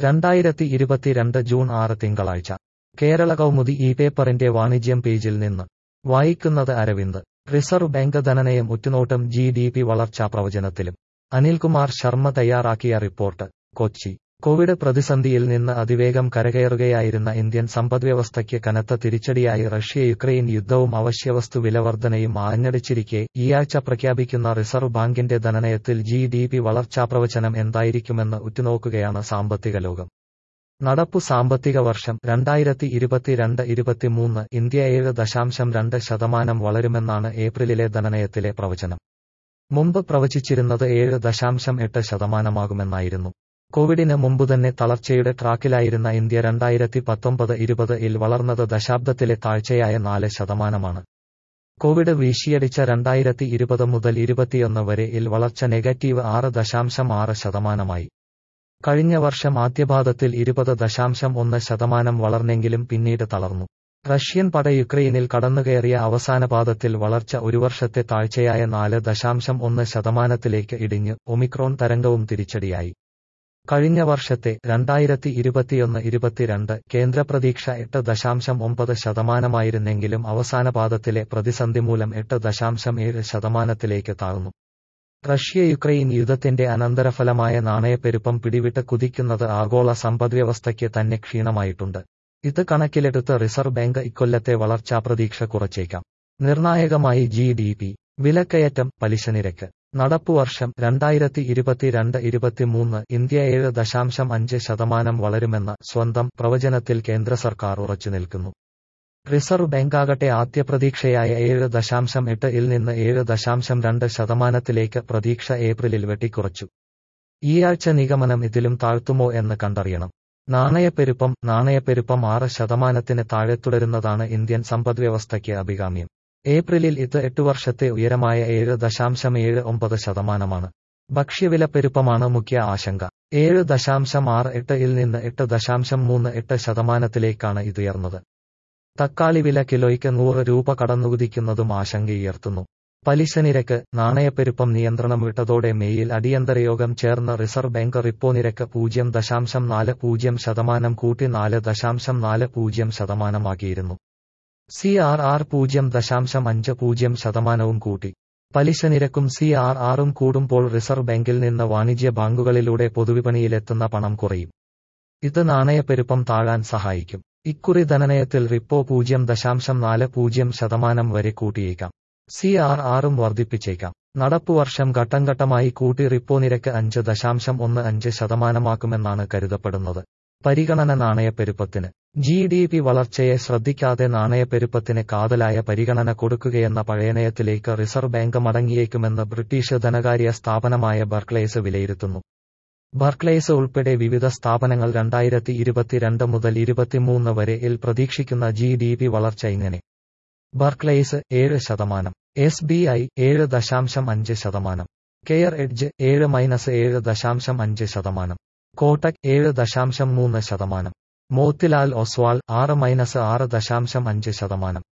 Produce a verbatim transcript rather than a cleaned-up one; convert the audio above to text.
രണ്ടായിരത്തി ഇരുപത്തിരണ്ട് ജൂൺ ആറ് തിങ്കളാഴ്ച കേരള കൗമുദി ഈ പേപ്പറിന്റെ വാണിജ്യം പേജിൽ നിന്ന് വായിക്കുന്നത് അരവിന്ദ്. റിസർവ് ബാങ്ക് ധനനയം ഉറ്റുനോട്ടം ജി ഡി പി വളർച്ചാ പ്രവചനത്തിലും. അനിൽകുമാർ ശർമ്മ തയ്യാറാക്കിയ റിപ്പോർട്ട്. കൊച്ചി. കോവിഡ് പ്രതിസന്ധിയിൽ നിന്ന് അതിവേഗം കരകയറുകയായിരുന്ന ഇന്ത്യൻ സമ്പദ്വ്യവസ്ഥയ്ക്ക് കനത്ത തിരിച്ചടിയായി റഷ്യ യുക്രൈൻ യുദ്ധവും അവശ്യവസ്തു വിലവർധനയും ആഞ്ഞടിച്ചിരിക്കെ ഈയാഴ്ച പ്രഖ്യാപിക്കുന്ന റിസർവ് ബാങ്കിന്റെ ധനനയത്തിൽ ജി ഡി പി വളർച്ചാപ്രവചനം എന്തായിരിക്കുമെന്ന് ഉറ്റുനോക്കുകയാണ് സാമ്പത്തിക ലോകം. നടപ്പു സാമ്പത്തിക വർഷം രണ്ടായിരത്തി ഇരുപത്തിരണ്ട് ഇരുപത്തിമൂന്ന് ഇന്ത്യ ഏഴ് ദശാംശം രണ്ട് ശതമാനം വളരുമെന്നാണ് ഏപ്രിലിലെ ധനനയത്തിലെ പ്രവചനം. മുമ്പ് പ്രവചിച്ചിരുന്നത് ഏഴ് ദശാംശം എട്ട് ശതമാനമാകുമെന്നായിരുന്നു. കോവിഡിന് മുമ്പുതന്നെ തളർച്ചയുടെ ട്രാക്കിലായിരുന്ന ഇന്ത്യ രണ്ടായിരത്തി പത്തൊമ്പത് ഇരുപത് ഇൽ വളർന്നത് ദശാബ്ദത്തിലെ താഴ്ചയായ നാല് ശതമാനമാണ്. കോവിഡ് വീശിയടിച്ച രണ്ടായിരത്തി ഇരുപത് മുതൽ ഇരുപത്തിയൊന്ന് വരെ ഇൽ വളർച്ച നെഗറ്റീവ് ആറ് ദശാംശം ആറ് ശതമാനമായി. കഴിഞ്ഞ വർഷം ആദ്യപാദത്തിൽ ഇരുപത് ദശാംശം ഒന്ന് ശതമാനം വളർന്നെങ്കിലും പിന്നീട് തളർന്നു. റഷ്യൻ പട യുക്രൈനിൽ കടന്നുകയറിയ അവസാന പാദത്തിൽ വളർച്ച ഒരു വർഷത്തെ താഴ്ചയായ നാല് ദശാംശം ഒന്ന് ശതമാനത്തിലേക്ക് ഇടിഞ്ഞ് ഒമിക്രോൺ തരംഗവും തിരിച്ചടിയായി. കഴിഞ്ഞ വർഷത്തെ രണ്ടായിരത്തി ഇരുപത്തിയൊന്ന് ഇരുപത്തിരണ്ട് കേന്ദ്ര പ്രതീക്ഷ എട്ട് ദശാംശം ഒമ്പത് ശതമാനമായിരുന്നെങ്കിലും അവസാന പാദത്തിലെ പ്രതിസന്ധി മൂലം എട്ട് ദശാംശം ഏഴ് ശതമാനത്തിലേക്ക് താഴ്ന്നു. റഷ്യ യുക്രൈൻ യുദ്ധത്തിന്റെ അനന്തരഫലമായ നാണയപ്പെരുപ്പം പിടിവിട്ട് കുതിക്കുന്നത് ആഗോള സമ്പദ്വ്യവസ്ഥയ്ക്ക് തന്നെ ക്ഷീണമായിട്ടുണ്ട്. ഇത് കണക്കിലെടുത്ത് റിസർവ് ബാങ്ക് ഇക്കൊല്ലത്തെ വളർച്ചാ പ്രതീക്ഷ കുറച്ചേക്കാം. നിർണായകമായി ജി ഡി പി, വിലക്കയറ്റം, പലിശനിരക്ക്. നടപ്പുവർഷം രണ്ടായിരത്തി ഇരുപത്തിരണ്ട് ഇരുപത്തിമൂന്ന് ഇന്ത്യ ഏഴ് ദശാംശം അഞ്ച് ശതമാനം വളരുമെന്ന സ്വന്തം പ്രവചനത്തിൽ കേന്ദ്ര സർക്കാർ ഉറച്ചുനിൽക്കുന്നു. റിസർവ് ബാങ്കാകട്ടെ ആദ്യ പ്രതീക്ഷയായ ഏഴ് ദശാംശം എട്ട് ഇൽ നിന്ന് ഏഴ് ദശാംശം രണ്ട് ശതമാനത്തിലേക്ക് പ്രതീക്ഷ ഏപ്രിലിൽ വെട്ടിക്കുറച്ചു. ഈയാഴ്ച നിഗമനം ഇതിലും താഴ്ത്തുമോ എന്ന് കണ്ടറിയണം. നാണയപ്പെരുപ്പം നാണയപ്പെരുപ്പം ആറ് ശതമാനത്തിന് താഴെ തുടരുന്നതാണ് ഇന്ത്യൻ സമ്പദ്വ്യവസ്ഥയ്ക്ക് അഭികാമ്യം. ഏപ്രിലിൽ ഇത് എട്ട് വർഷത്തെ ഉയരമായ ഏഴ് ദശാംശം ഏഴ് ഒമ്പത് ശതമാനമാണ്. ഭക്ഷ്യവിലപ്പെരുപ്പമാണ് മുഖ്യ ആശങ്ക. ഏഴ് ദശാംശം ആറ് എട്ട് ഇൽ നിന്ന് എട്ട് ദശാംശം മൂന്ന് എട്ട് ശതമാനത്തിലേക്കാണ് ഇതുയർന്നത്. തക്കാളി വില കിലോയ്ക്ക് നൂറ് രൂപ കടന്നുകുതിക്കുന്നതും ആശങ്കയുയർത്തുന്നു. പലിശനിരക്ക്. നാണയപ്പെരുപ്പം നിയന്ത്രണം വിട്ടതോടെ മേയിൽ അടിയന്തരയോഗം ചേർന്ന റിസർവ് ബാങ്ക് റിപ്പോ നിരക്ക് പൂജ്യം ദശാംശം നാല് പൂജ്യം ശതമാനം കൂട്ടി നാല് ദശാംശം നാല് പൂജ്യം ശതമാനമാക്കിയിരുന്നു. സി ആർ ആർ പൂജ്യം ദശാംശം അഞ്ച് പൂജ്യം ശതമാനവും കൂട്ടി. പലിശനിരക്കും സി ആർ ആറും കൂടുമ്പോൾ റിസർവ് ബാങ്കിൽ നിന്ന് വാണിജ്യ ബാങ്കുകളിലൂടെ പൊതുവിപണിയിലെത്തുന്ന പണം കുറയും. ഇത് നാണയപ്പെരുപ്പം താഴാൻ സഹായിക്കും. ഇക്കുറി ധനനയത്തിൽ റിപ്പോ പൂജ്യം ദശാംശം നാല് പൂജ്യം ശതമാനം വരെ കൂട്ടിയേക്കാം. സി ആർ ആറും വർദ്ധിപ്പിച്ചേക്കാം. നടപ്പുവർഷം ഘട്ടം ഘട്ടമായി കൂട്ടി റിപ്പോ നിരക്ക് അഞ്ച് ദശാംശം ഒന്ന് അഞ്ച് ശതമാനമാക്കുമെന്നാണ് കരുതപ്പെടുന്നത്. പരിഗണന. നാണയപ്പെരുപ്പത്തിന്. ജി ഡി പി വളർച്ചയെ ശ്രദ്ധിക്കാതെ നാണയപ്പെരുപ്പത്തിന് കാതലായ പരിഗണന കൊടുക്കുകയെന്ന പഴയനയത്തിലേക്ക് റിസർവ് ബാങ്ക് മടങ്ങിയേക്കുമെന്ന് ബ്രിട്ടീഷ് ധനകാര്യ സ്ഥാപനമായ ബർക്ലേസ് വിലയിരുത്തുന്നു. ബർക്ലേസ് ഉൾപ്പെടെ വിവിധ സ്ഥാപനങ്ങൾ രണ്ടായിരത്തി ഇരുപത്തിരണ്ട് മുതൽ ഇരുപത്തിമൂന്ന് വരെ ഇൽ പ്രതീക്ഷിക്കുന്ന ജി ഡി പി വളർച്ച ഇങ്ങനെ. ബർക്ലേസ് ഏഴ് ശതമാനം, എസ് ബി ഐ ഏഴ് ദശാംശം അഞ്ച് ശതമാനം, കെയർ എഡ്ജ് ഏഴ് മൈനസ് ഏഴ് ദശാംശം അഞ്ച് ശതമാനം, കോട്ടക് ഏഴ് ദശാംശം മൂന്ന് ശതമാനം, മോത്തിലാൽ ഒസ്വാൾ ആറ് മൈനസ് ആറ് ദശാംശം അഞ്ച് ശതമാനം.